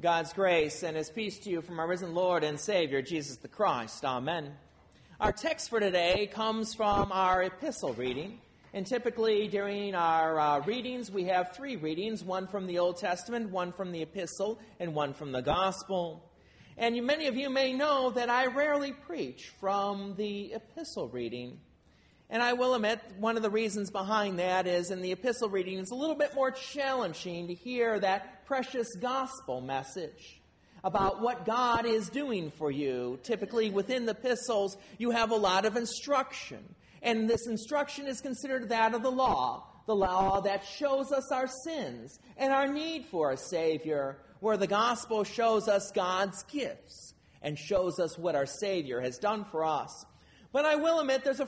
God's grace and His peace to you from our risen Lord and Savior, Jesus the Christ. Amen. Our text for today comes from our epistle reading. And typically during our readings, we have three readings, one from the Old Testament, one from the epistle, and one from the gospel. And many of you may know that I rarely preach from the epistle reading. And I will admit, one of the reasons behind that is in the epistle reading, it's a little bit more challenging to hear that precious gospel message about what God is doing for you. Typically, within the epistles, you have a lot of instruction. And this instruction is considered that of the law that shows us our sins and our need for a Savior, where the gospel shows us God's gifts and shows us what our Savior has done for us. But I will admit there's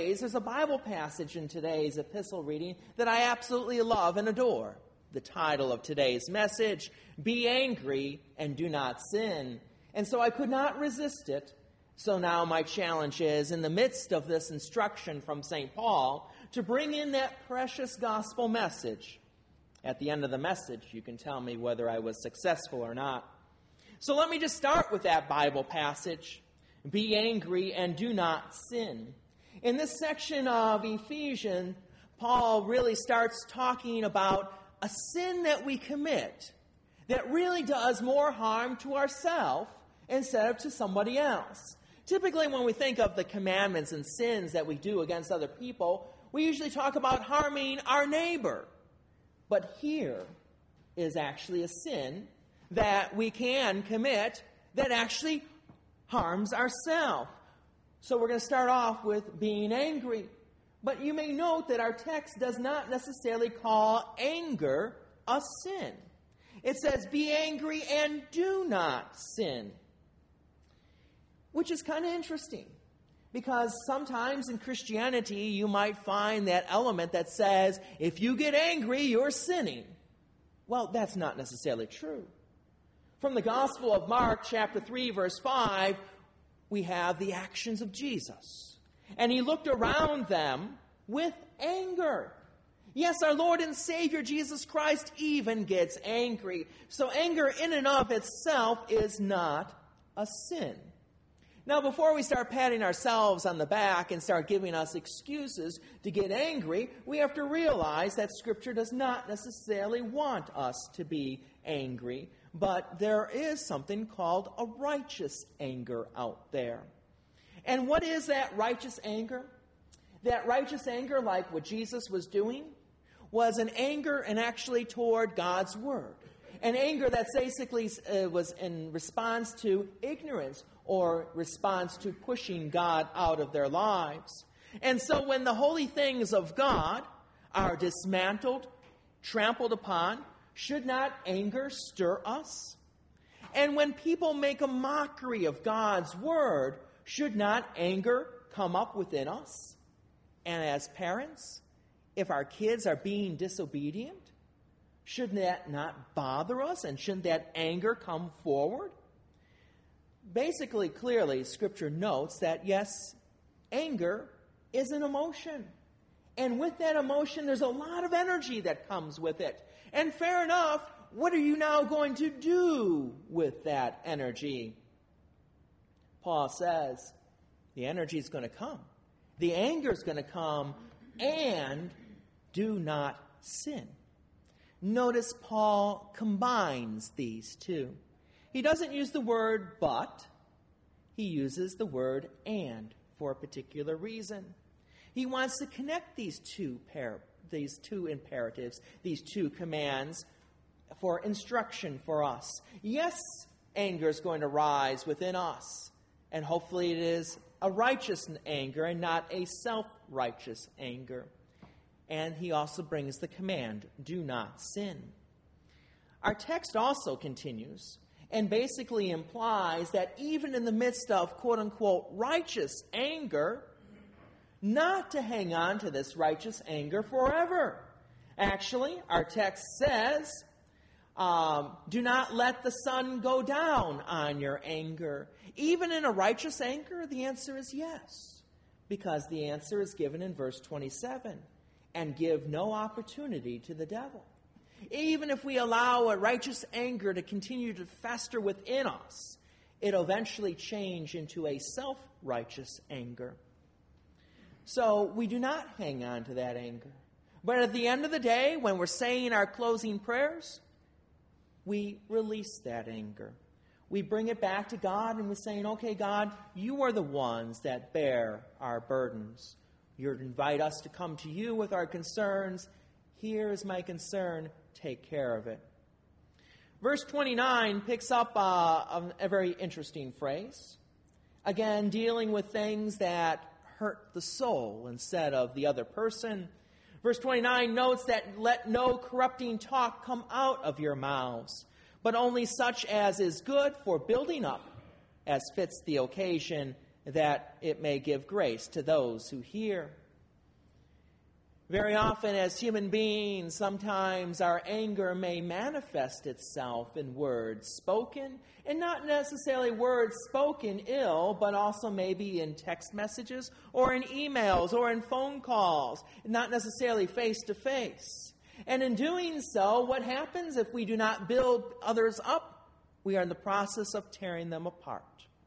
a Bible passage in today's epistle reading that I absolutely love and adore. The title of today's message, Be Angry and Do Not Sin. And so I could not resist it. So now my challenge is, in the midst of this instruction from St. Paul, to bring in that precious gospel message. At the end of the message, you can tell me whether I was successful or not. So let me just start with that Bible passage. Be angry and do not sin. In this section of Ephesians, Paul really starts talking about a sin that we commit that really does more harm to ourselves instead of to somebody else. Typically, when we think of the commandments and sins that we do against other people, we usually talk about harming our neighbor. But here is actually a sin that we can commit that actually harms ourselves. So we're going to start off with being angry. But you may note that our text does not necessarily call anger a sin. It says, be angry and do not sin. Which is kind of interesting. Because sometimes in Christianity, you might find that element that says, if you get angry, you're sinning. Well, that's not necessarily true. From the Gospel of Mark, chapter 3, verse 5, we have the actions of Jesus. And He looked around them with anger. Yes, our Lord and Savior Jesus Christ even gets angry. So anger in and of itself is not a sin. Now, before we start patting ourselves on the back and start giving us excuses to get angry, we have to realize that Scripture does not necessarily want us to be angry. But there is something called a righteous anger out there. And what is that righteous anger? That righteous anger, like what Jesus was doing, was an anger and actually toward God's Word. An anger that basically was in response to ignorance or response to pushing God out of their lives. And so when the holy things of God are dismantled, trampled upon, should not anger stir us? And when people make a mockery of God's Word, should not anger come up within us? And as parents, if our kids are being disobedient, should that not bother us? And shouldn't that anger come forward? Basically, clearly, Scripture notes that, yes, anger is an emotion. And with that emotion, there's a lot of energy that comes with it. And fair enough, what are you now going to do with that energy? Paul says, the energy is going to come. The anger is going to come, and do not sin. Notice Paul combines these two. He doesn't use the word but. He uses the word and for a particular reason. He wants to connect these two imperatives, these two commands for instruction for us. Yes, anger is going to rise within us, and hopefully it is a righteous anger and not a self-righteous anger. And he also brings the command, do not sin. Our text also continues and basically implies that even in the midst of quote-unquote righteous anger, not to hang on to this righteous anger forever. Actually, our text says, do not let the sun go down on your anger. Even in a righteous anger, the answer is yes, because the answer is given in verse 27, and give no opportunity to the devil. Even if we allow a righteous anger to continue to fester within us, it'll eventually change into a self-righteous anger. So we do not hang on to that anger. But at the end of the day, when we're saying our closing prayers, we release that anger. We bring it back to God and we're saying, okay, God, you are the ones that bear our burdens. You invite us to come to you with our concerns. Here is my concern. Take care of it. Verse 29 picks up a very interesting phrase. Again, dealing with things that hurt the soul instead of the other person. Verse 29 notes that let no corrupting talk come out of your mouths, but only such as is good for building up, as fits the occasion, that it may give grace to those who hear. Very often as human beings, sometimes our anger may manifest itself in words spoken, and not necessarily words spoken ill, but also maybe in text messages or in emails or in phone calls, not necessarily face to face. And in doing so, what happens if we do not build others up? We are in the process of tearing them apart.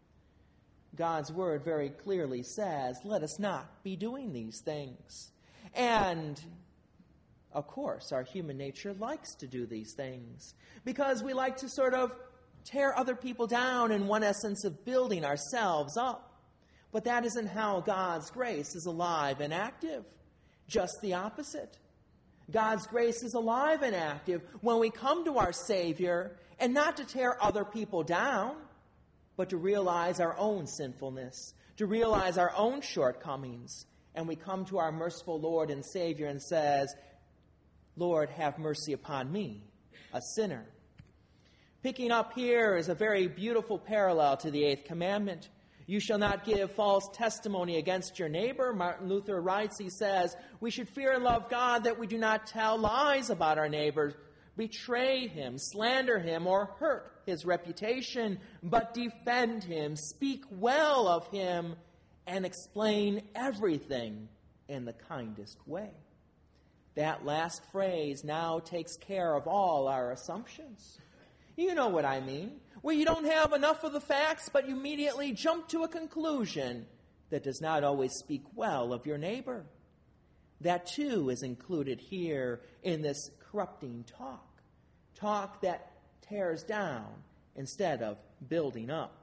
God's word very clearly says, let us not be doing these things. And, of course, our human nature likes to do these things because we like to sort of tear other people down in one essence of building ourselves up. But that isn't how God's grace is alive and active. Just the opposite. God's grace is alive and active when we come to our Savior, and not to tear other people down, but to realize our own sinfulness, to realize our own shortcomings. And we come to our merciful Lord and Savior and says, Lord, have mercy upon me, a sinner. Picking up here is a very beautiful parallel to the eighth commandment. You shall not give false testimony against your neighbor. Martin Luther writes, he says, we should fear and love God that we do not tell lies about our neighbor, betray him, slander him, or hurt his reputation, but defend him, speak well of him, and explain everything in the kindest way. That last phrase now takes care of all our assumptions. You know what I mean. Where you don't have enough of the facts, but you immediately jump to a conclusion that does not always speak well of your neighbor. That too is included here in this corrupting talk. Talk that tears down instead of building up.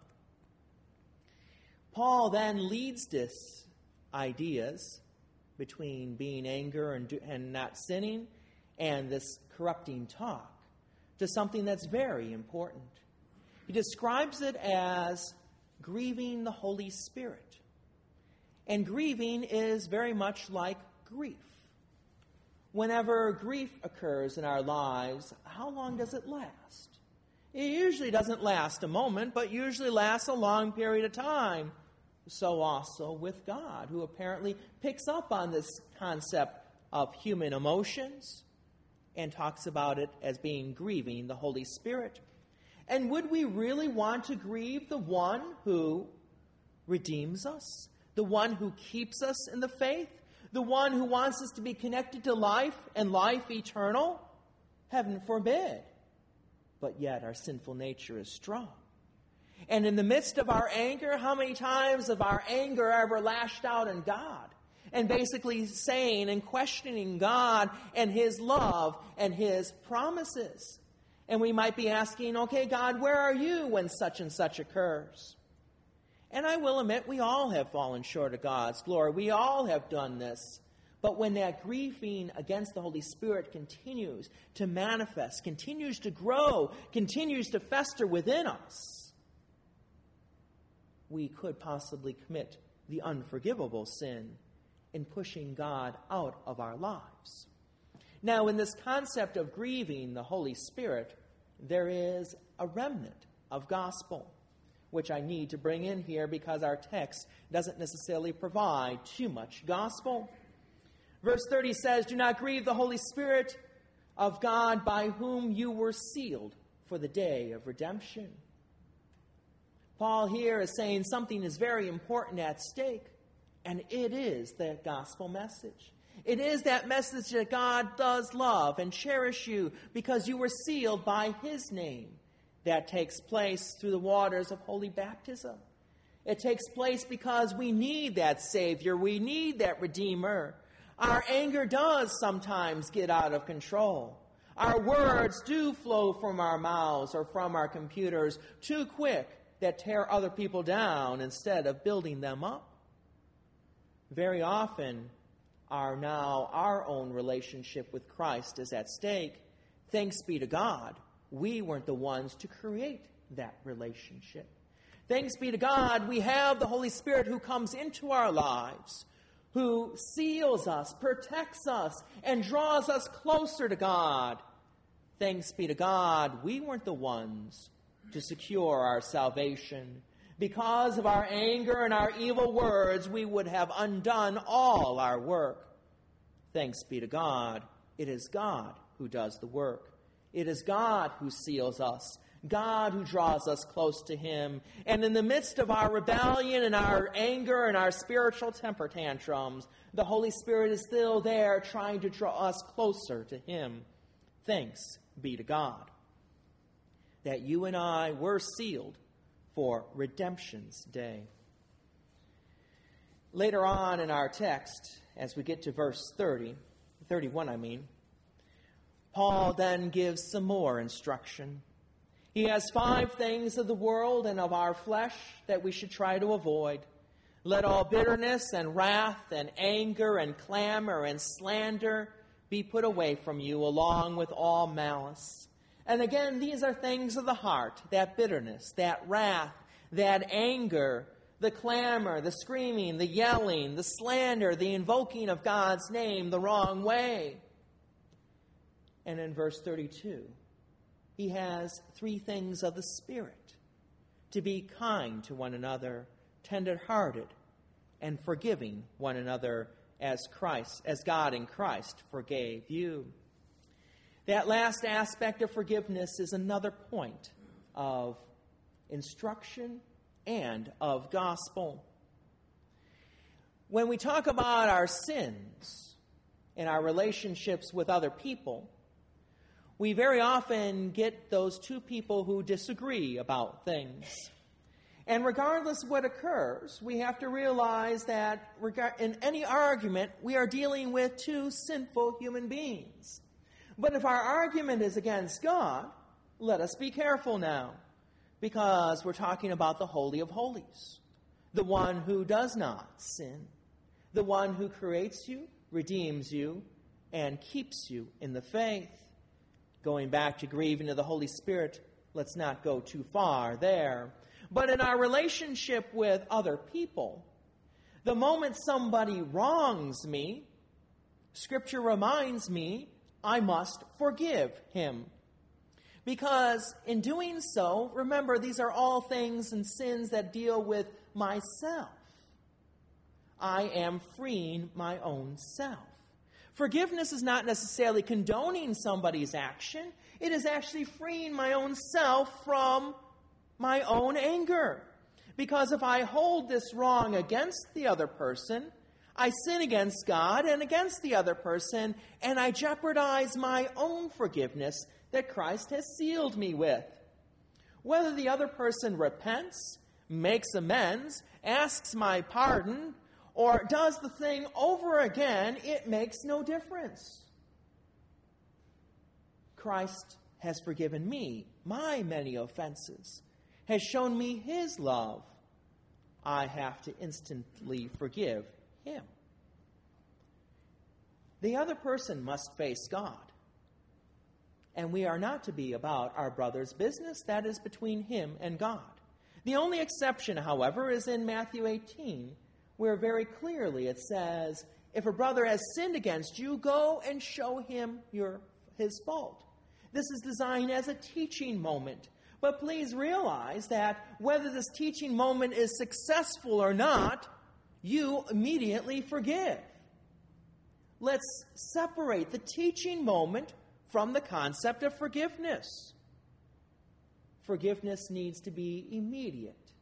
Paul then leads this ideas between being anger and not sinning and this corrupting talk to something that's very important. He describes it as grieving the Holy Spirit. And grieving is very much like grief. Whenever grief occurs in our lives, how long does it last? It usually doesn't last a moment, but usually lasts a long period of time. So also with God, who apparently picks up on this concept of human emotions and talks about it as being grieving the Holy Spirit. And would we really want to grieve the one who redeems us, the one who keeps us in the faith, the one who wants us to be connected to life and life eternal? Heaven forbid. But yet our sinful nature is strong. And in the midst of our anger, how many times have our anger ever lashed out in God? And basically saying and questioning God and His love and His promises. And we might be asking, okay, God, where are you when such and such occurs? And I will admit, we all have fallen short of God's glory. We all have done this. But when that grieving against the Holy Spirit continues to manifest, continues to grow, continues to fester within us, we could possibly commit the unforgivable sin in pushing God out of our lives. Now, in this concept of grieving the Holy Spirit, there is a remnant of gospel, which I need to bring in here because our text doesn't necessarily provide too much gospel. Verse 30 says, "Do not grieve the Holy Spirit of God, by whom you were sealed for the day of redemption." Paul here is saying something is very important at stake, and it is the gospel message. It is that message that God does love and cherish you because you were sealed by his name. That takes place through the waters of holy baptism. It takes place because we need that Savior. We need that Redeemer. Our anger does sometimes get out of control. Our words do flow from our mouths or from our computers too quick that tear other people down instead of building them up. Very often, our own relationship with Christ is at stake. Thanks be to God, we weren't the ones to create that relationship. Thanks be to God, we have the Holy Spirit who comes into our lives, who seals us, protects us, and draws us closer to God. Thanks be to God, we weren't the ones to secure our salvation. Because of our anger and our evil words, we would have undone all our work. Thanks be to God, it is God who does the work. It is God who seals us, God who draws us close to him. And in the midst of our rebellion and our anger and our spiritual temper tantrums, the Holy Spirit is still there trying to draw us closer to him. Thanks be to God that you and I were sealed for redemption's day. Later on in our text, as we get to verse 31, Paul then gives some more instruction. He has 5 things of the world and of our flesh that we should try to avoid. Let all bitterness and wrath and anger and clamor and slander be put away from you, along with all malice. And again, these are things of the heart, that bitterness, that wrath, that anger, the clamor, the screaming, the yelling, the slander, the invoking of God's name the wrong way. And in verse 32, he has 3 things of the Spirit: to be kind to one another, tender-hearted, and forgiving one another as God in Christ forgave you. That last aspect of forgiveness is another point of instruction and of gospel. When we talk about our sins and our relationships with other people, we very often get those 2 people who disagree about things. And regardless of what occurs, we have to realize that in any argument, we are dealing with 2 sinful human beings. But if our argument is against God, let us be careful now, because we're talking about the Holy of Holies, the one who does not sin, the one who creates you, redeems you, and keeps you in the faith. Going back to grieving to the Holy Spirit, let's not go too far there. But in our relationship with other people, the moment somebody wrongs me, Scripture reminds me I must forgive him. Because in doing so, remember, these are all things and sins that deal with myself. I am freeing my own self. Forgiveness is not necessarily condoning somebody's action. It is actually freeing my own self from my own anger. Because if I hold this wrong against the other person, I sin against God and against the other person, and I jeopardize my own forgiveness that Christ has sealed me with. Whether the other person repents, makes amends, asks my pardon, or does the thing over again, it makes no difference. Christ has forgiven me my many offenses, has shown me his love. I have to instantly forgive him. The other person must face God. And we are not to be about our brother's business. That is between him and God. The only exception, however, is in Matthew 18, where very clearly it says, if a brother has sinned against you, go and show him his fault. This is designed as a teaching moment. But please realize that whether this teaching moment is successful or not, you immediately forgive. Let's separate the teaching moment from the concept of forgiveness. Forgiveness needs to be immediate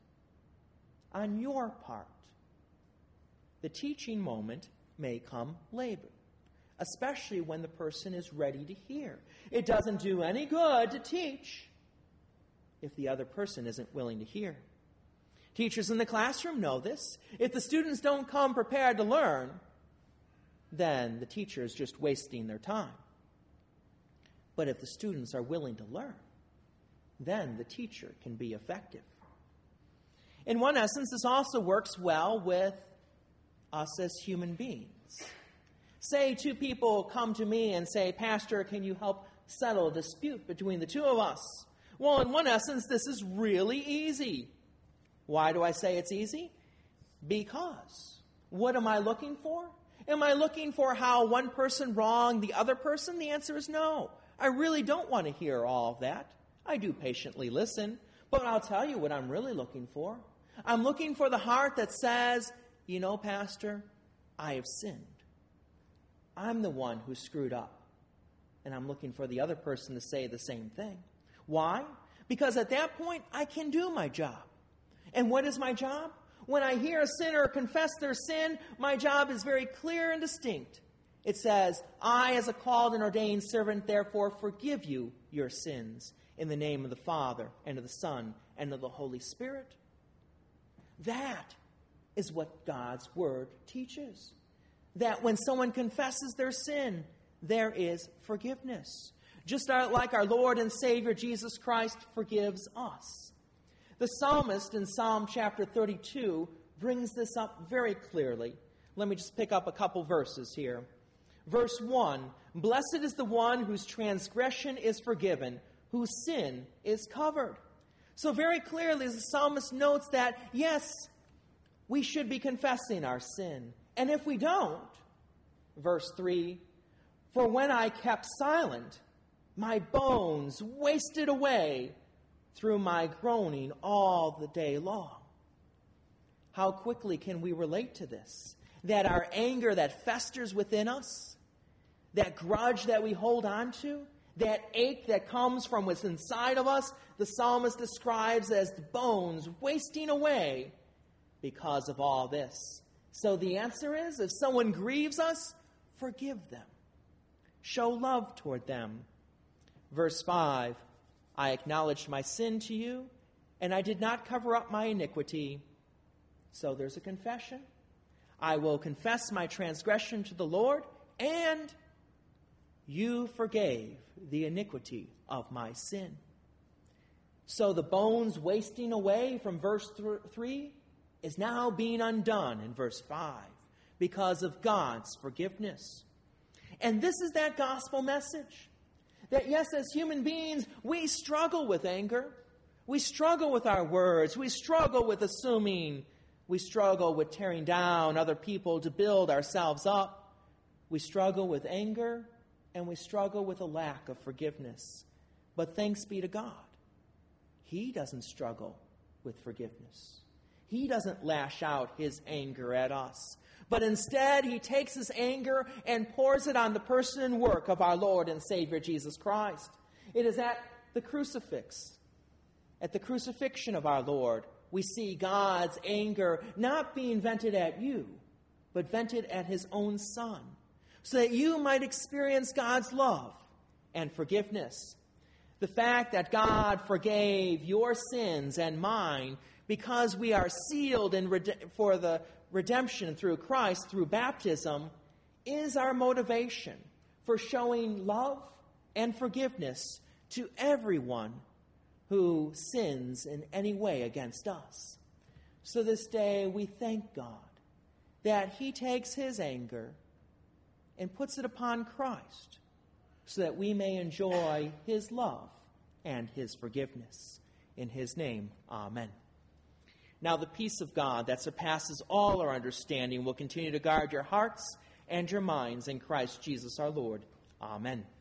on your part. The teaching moment may come later. especially when the person is ready to hear. It doesn't do any good to teach if the other person isn't willing to hear. Teachers in the classroom know this. If the students don't come prepared to learn, then the teacher is just wasting their time. But if the students are willing to learn, then the teacher can be effective. In one essence, this also works well with us as human beings. Say two people come to me and say, "Pastor, can you help settle a dispute between the two of us?" Well, in one essence, this is really easy. Why do I say it's easy? Because what am I looking for? Am I looking for how one person wronged the other person? The answer is no. I really don't want to hear all of that. I do patiently listen, but I'll tell you what I'm really looking for. I'm looking for the heart that says, "You know, Pastor, I have sinned. I'm the one who screwed up." And I'm looking for the other person to say the same thing. Why? Because at that point, I can do my job. And what is my job? When I hear a sinner confess their sin, my job is very clear and distinct. It says, "I, as a called and ordained servant, therefore forgive you your sins in the name of the Father, and of the Son, and of the Holy Spirit." That is what God's Word teaches. That when someone confesses their sin, there is forgiveness. Just like our Lord and Savior Jesus Christ forgives us. The psalmist in Psalm chapter 32 brings this up very clearly. Let me just pick up a couple verses here. Verse 1, "Blessed is the one whose transgression is forgiven, whose sin is covered." So very clearly, the psalmist notes that, yes, we should be confessing our sin. And if we don't, verse 3, "For when I kept silent, my bones wasted away through my groaning all the day long." How quickly can we relate to this? That our anger that festers within us, that grudge that we hold on to, that ache that comes from what's inside of us, the psalmist describes as the bones wasting away because of all this. So the answer is, if someone grieves us, forgive them. Show love toward them. Verse 5, "I acknowledged my sin to you, and I did not cover up my iniquity." So there's a confession. I will confess my transgression to the Lord, and you forgave the iniquity of my sin. So the bones wasting away from verse 3 is now being undone in verse 5 because of God's forgiveness. And this is that gospel message. That yes, as human beings, we struggle with anger. We struggle with our words. We struggle with assuming. We struggle with tearing down other people to build ourselves up. We struggle with anger, and we struggle with a lack of forgiveness. But thanks be to God, He doesn't struggle with forgiveness. He doesn't lash out His anger at us. But instead, He takes His anger and pours it on the person and work of our Lord and Savior Jesus Christ. It is at the crucifix, at the crucifixion of our Lord, we see God's anger not being vented at you, but vented at His own Son, so that you might experience God's love and forgiveness. The fact that God forgave your sins and mine because we are sealed for the redemption through Christ, through baptism, is our motivation for showing love and forgiveness to everyone who sins in any way against us. So this day we thank God that He takes His anger and puts it upon Christ so that we may enjoy His love and His forgiveness. In His name, amen. Now the peace of God that surpasses all our understanding will continue to guard your hearts and your minds in Christ Jesus our Lord. Amen.